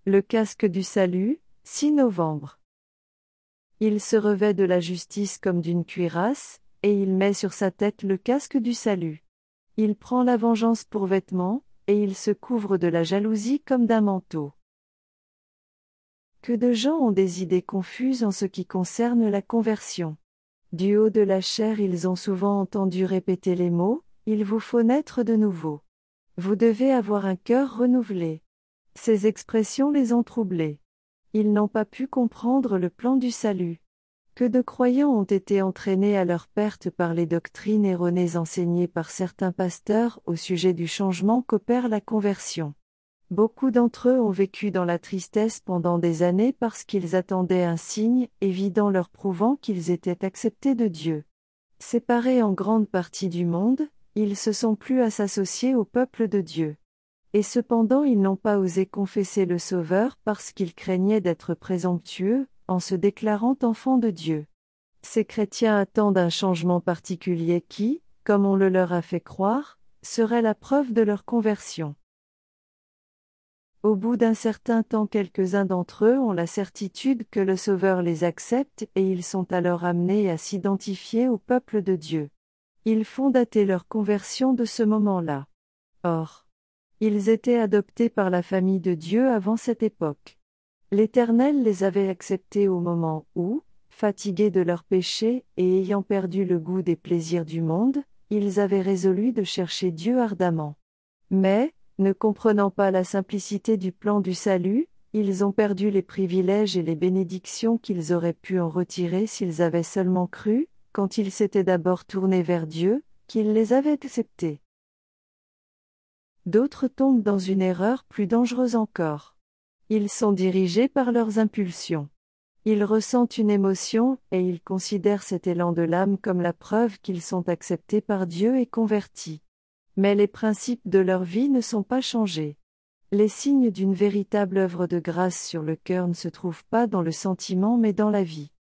Le casque du salut, 6 novembre. Il se revêt de la justice comme d'une cuirasse, et il met sur sa tête le casque du salut. Il prend la vengeance pour vêtement, et il se couvre de la jalousie comme d'un manteau. Que de gens ont des idées confuses en ce qui concerne la conversion. Du haut de la chair ils ont souvent entendu répéter les mots, « Il vous faut naître de nouveau. Vous devez avoir un cœur renouvelé. » Ces expressions les ont troublés. Ils n'ont pas pu comprendre le plan du salut. Que de croyants ont été entraînés à leur perte par les doctrines erronées enseignées par certains pasteurs au sujet du changement qu'opère la conversion. Beaucoup d'entre eux ont vécu dans la tristesse pendant des années parce qu'ils attendaient un signe évident leur prouvant qu'ils étaient acceptés de Dieu. Séparés en grande partie du monde, ils se sont plu à s'associer au peuple de Dieu. Et cependant ils n'ont pas osé confesser le Sauveur parce qu'ils craignaient d'être présomptueux, en se déclarant enfants de Dieu. Ces chrétiens attendent un changement particulier qui, comme on le leur a fait croire, serait la preuve de leur conversion. Au bout d'un certain temps quelques-uns d'entre eux ont la certitude que le Sauveur les accepte et ils sont alors amenés à s'identifier au peuple de Dieu. Ils font dater leur conversion de ce moment-là. Or, ils étaient adoptés par la famille de Dieu avant cette époque. L'Éternel les avait acceptés au moment où, fatigués de leurs péchés et ayant perdu le goût des plaisirs du monde, ils avaient résolu de chercher Dieu ardemment. Mais, ne comprenant pas la simplicité du plan du salut, ils ont perdu les privilèges et les bénédictions qu'ils auraient pu en retirer s'ils avaient seulement cru, quand ils s'étaient d'abord tournés vers Dieu, qu'il les avait acceptés. D'autres tombent dans une erreur plus dangereuse encore. Ils sont dirigés par leurs impulsions. Ils ressentent une émotion, et ils considèrent cet élan de l'âme comme la preuve qu'ils sont acceptés par Dieu et convertis. Mais les principes de leur vie ne sont pas changés. Les signes d'une véritable œuvre de grâce sur le cœur ne se trouvent pas dans le sentiment mais dans la vie.